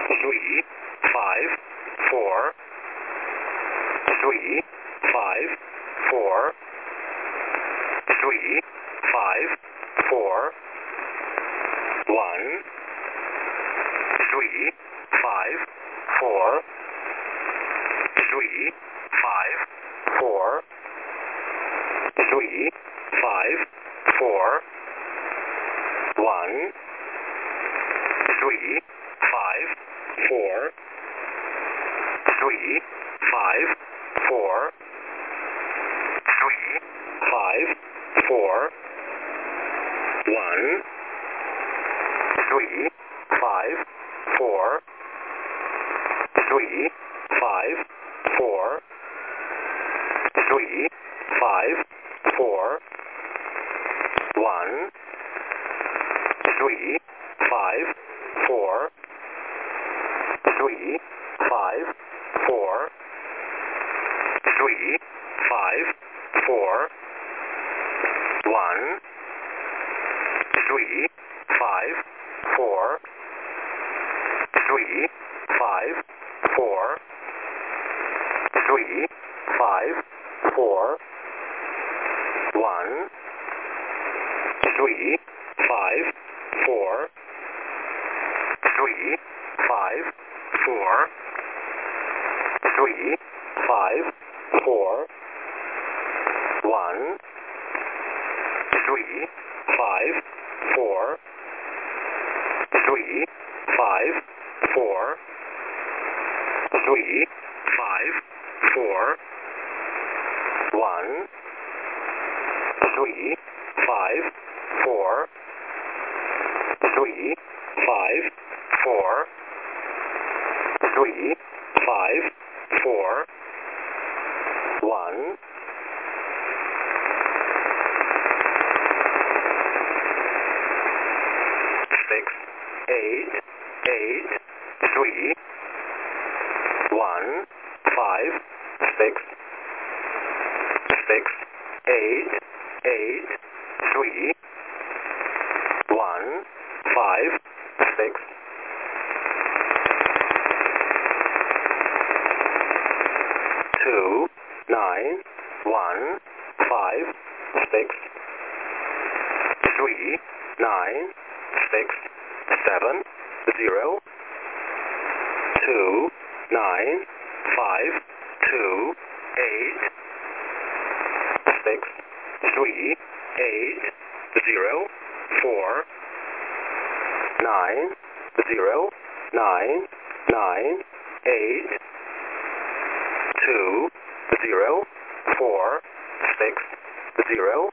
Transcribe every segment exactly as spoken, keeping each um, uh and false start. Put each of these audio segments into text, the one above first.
three, five, four, three, five, four, three, five, four, one, three, five, four, three, five, four, three, five, four, one, three, five, four, three, five, four, three, five, four, one, three, five, four, three, five, four, three, five, four, one, three, five, four, three, five, four, three, five, four, one, three, five, four, three, five, four, three, five, four, one, three, five, four, three, five, four, three, five, four, one, three, five, four, three, five, four, three, five, four, one, three, five, four, three, five, four, three, five, four, one, six, eight, eight, three, one, five, six, six, eight, eight, three, one, five, six, two, nine, one, five, six, three, nine, six, seven, zero, two, nine, five, two, eight, six, three, eight, zero, four, nine, zero, nine, nine, eight, two, zero, four, six, zero,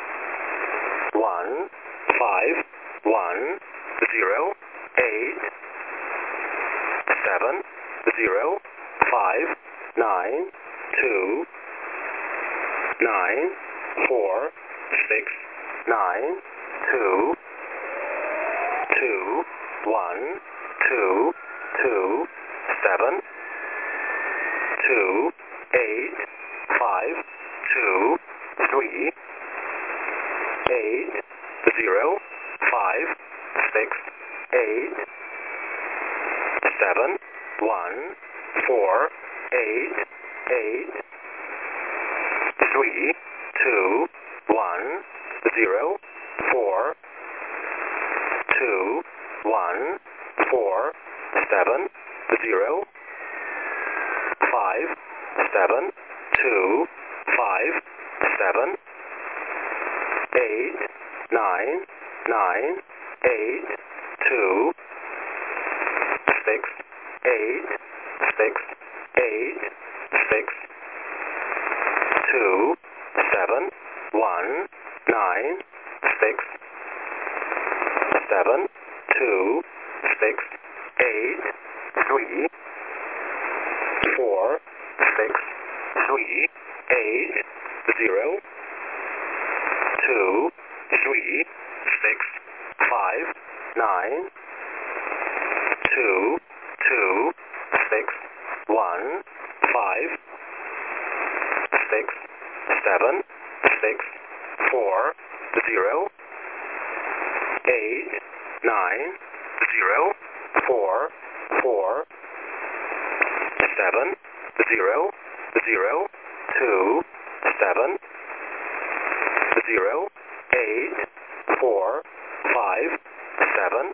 one, five, one, zero, eight, seven, zero, five, nine, two, nine, four, six, nine, two, two, one, two, two, seven, two, eight, five, two, three, eight, zero, five, six, eight, seven, one, four, eight, eight, three, two, one, zero, four, two, one, four, seven, zero, five, seven, two, five, seven, eight, nine, nine, eight, two, six, eight, six, eight, six, two, seven, one, nine, six, seven, two, six, eight, three, four, six, three, eight, zero, two, three, six, five, nine, two, two, six, one, five, six, seven, six, four, zero, eight, nine, zero, four, four, seven, zero, zero, two, seven, zero, eight, four, five, seven,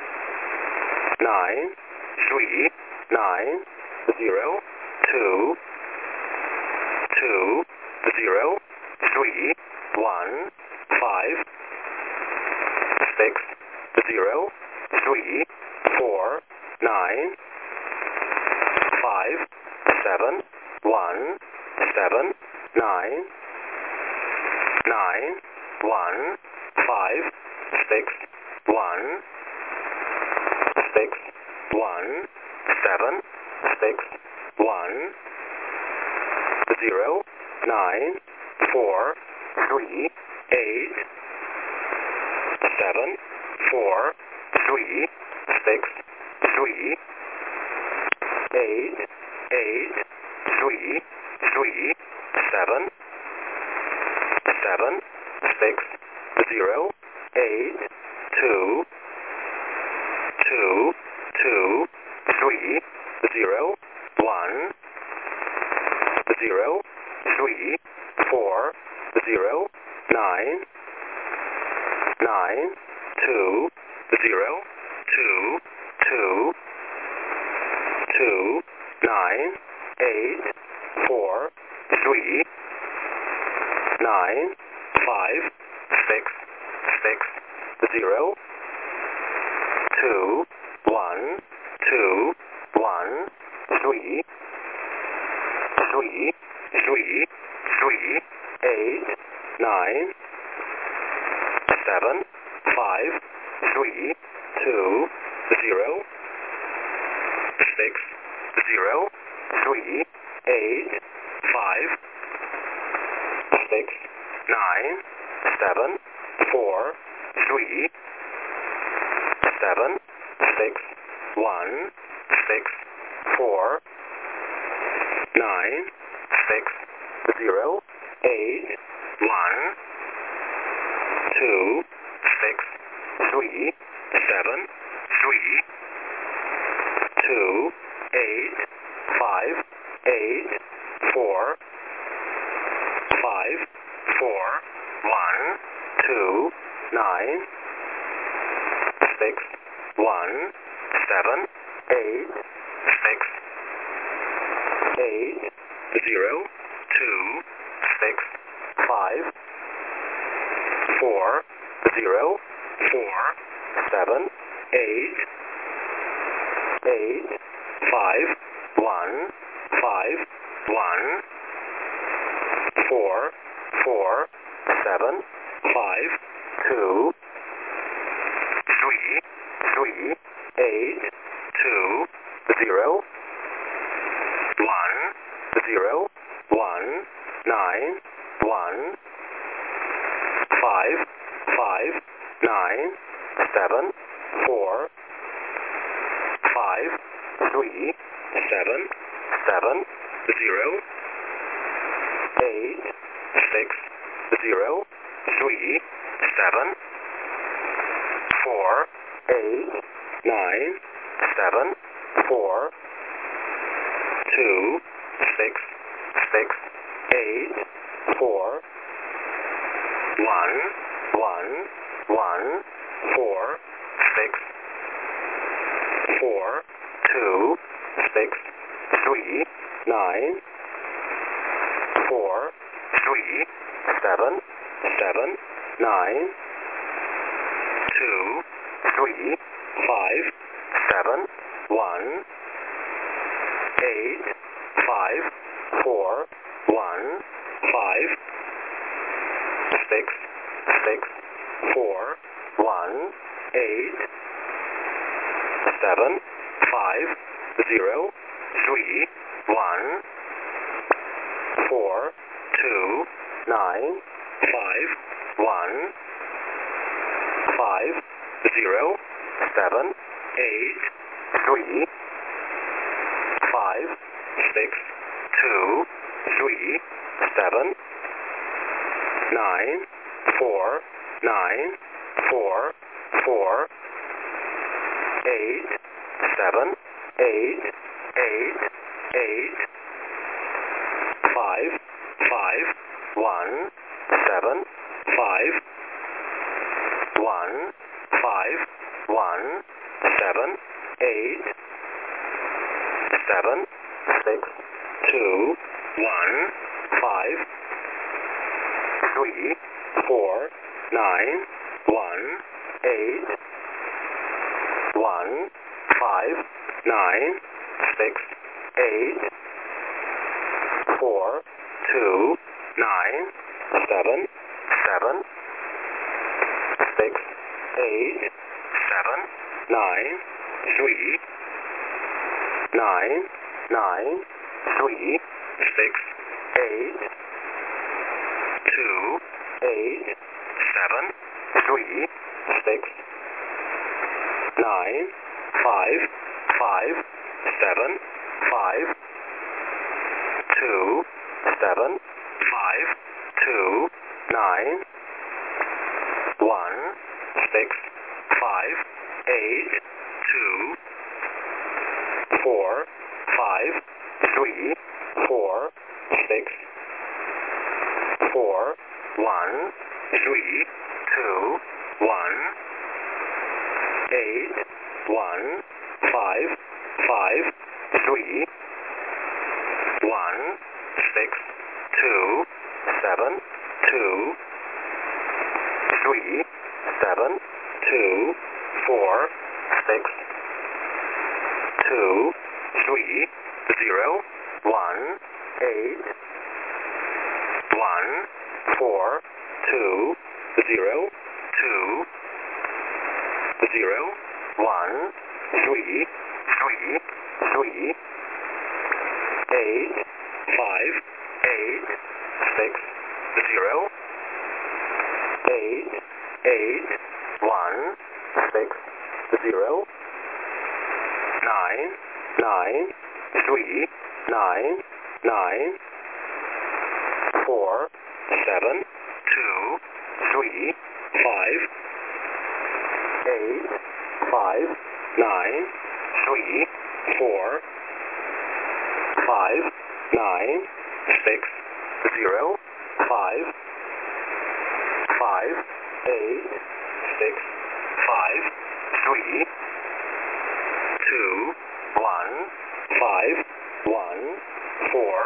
nine, three, nine, zero, two, two, zero, three, one, five, six, zero, three, four, nine, five, seven, one, seven, nine, nine, one, five, six, one, six, one, seven, six, one, zero, nine, four, three, eight, seven, four, three, six, three, eight, eight, three, three, seven, seven, six, zero, eight, two, two, two, three, zero, one, zero, three, four, zero, nine, nine, two, zero, two, two, two, nine, eight, four, three, nine, five, six, six, zero, two, one, two, one, three, three, three, three, eight, nine, seven, five, three, two, zero, six, zero, three, eight, five, six, nine, seven, four, three, seven, six, one, six, four, nine, six, zero, eight, one, two, six, three, seven, three, two, eight, five, eight, four, five, four, one, two, nine, six, one, seven, eight, six, eight, zero, two, six, five, four, zero, four, seven, eight, eight, five, one, five, one, four, four, seven, five, two, three, three, eight, two, zero, one, zero, one, nine, one, five, five, nine, seven, four, five, three, seven, seven, zero, eight, six, zero, three, seven, four, eight, nine, seven, four, two, six, six, eight, four, one, one, one, four, six, four, two, six, three, nine, four, three, seven, seven, nine, two, three, five, seven, one, eight, five, four, one, five, six, six, four, one, eight, seven, five, zero, three, one, four, two, nine, five, one, five, zero, seven, eight, three, five, six, two, three, seven, nine, four, nine, four, four, eight, seven, eight, eight, eight, five, five, one, seven, five, one, five, one, seven, eight, seven, six, two, one, five, three, four, nine, one, eight, one, five, nine, six, eight, four, two, nine, seven, seven, six, eight, seven, nine, three, nine, nine, three, six, eight, two, eight, seven, three, six, nine, five, five, seven, five, two, seven, five, two, nine, one, six, five, eight, two, four, five, three, four, six, four, one, three, two, one, eight, one, five, five, three, one, six, two, seven, two, three, seven, two, four, six, two, three, zero, one, eight, one, four, two, zero, two, zero, one, three, three, three, eight, five, eight, six, zero, eight, eight, one, six, zero, nine, nine, three, nine, nine, four, seven, two, three, five, eight, five, nine, three, four, five, nine, six, zero, five, five, eight, six, five, three, two, one, five, one, four,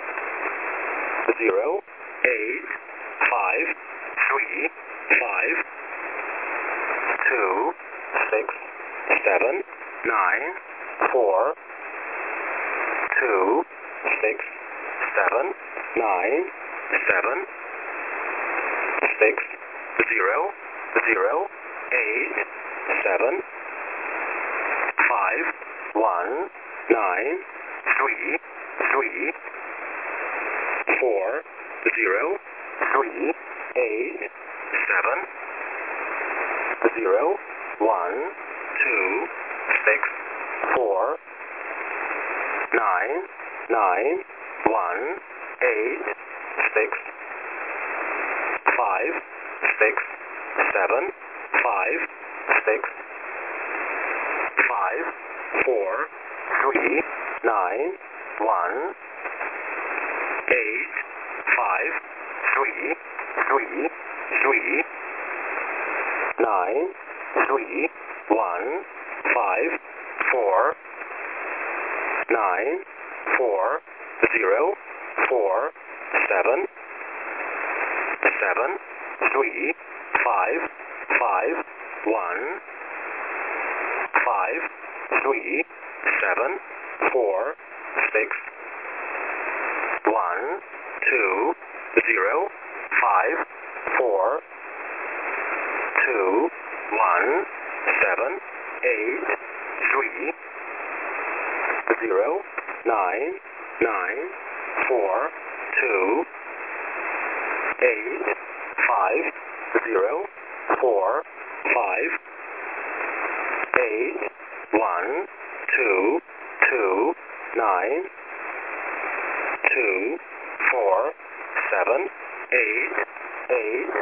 zero, eight, five, three, five, two, six, seven, nine, four, two, six, seven, nine, seven, six, zero, zero, eight, seven, five, one, nine, three, three, four, zero, three, eight, seven, zero, one, two, six, four, nine, nine, one, eight, six, five, six, seven, five, six, five, four, three, nine, one, eight, five, three, three, three, nine, three, one, five, four, nine, four, zero, four, seven, seven, three, five, five, one, five, three, seven, four, six, one, two, zero, five, four, two, one, seven, eight, three, zero, nine, nine, four, two, eight, five, zero, four, five, eight, one, two, two, nine, two, four, seven, eight, eight,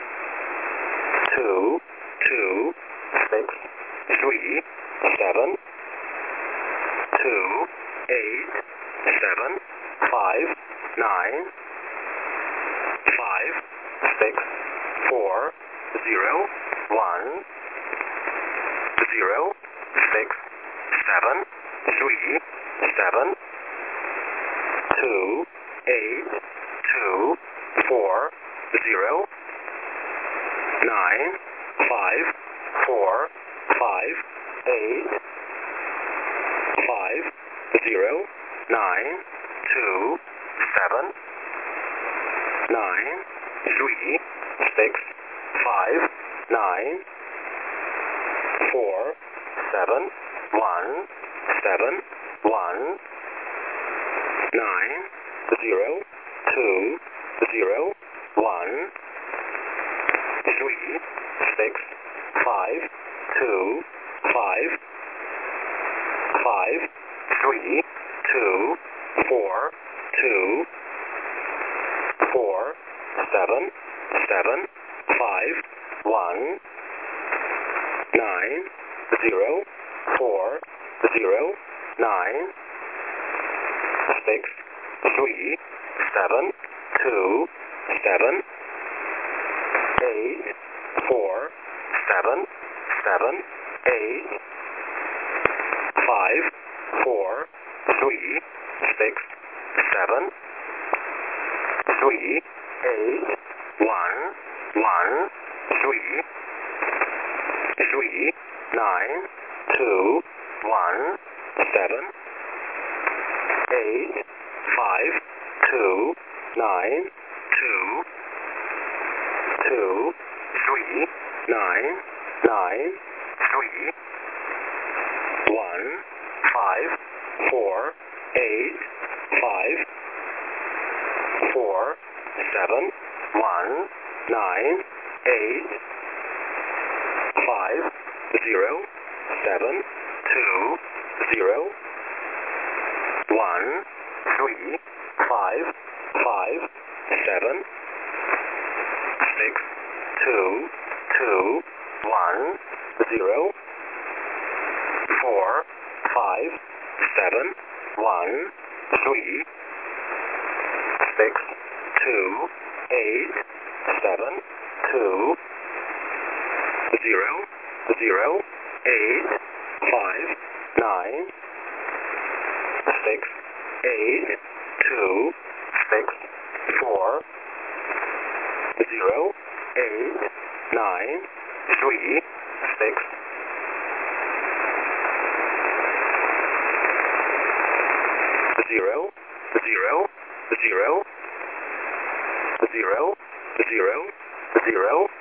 two, two, six, three, seven, two, eight, seven, five, nine, five, six, four, zero, one, zero, six, seven, three, seven, two, eight, two, four, zero, nine, five, four, five, eight, five, zero, nine, two, seven, nine, three, six, five, nine, four, seven, one, seven, one, nine, zero, two, zero, one, three, six, five, two, five, five, three, two, four, two, four, seven, seven, five, one, nine, zero, four, zero, nine, six, three, seven, two, seven, eight, four, seven, seven, eight, five, four, three, six, seven, three, eight, one, one, three, three, nine, two, one, seven, eight, five, two, nine, two, two, three, nine, nine, three, one, five, four, eight, five, four, seven, one, nine, eight, five, zero, seven, two, zero, one, three, five, five, seven, six, two, two, one, zero, four, five, seven, one, three, six, two, eight, seven, two, zero, zero, eight, five, nine, six, eight, two, six, four, zero, eight, nine, three, six, zero, zero, zero, zero, zero, zero,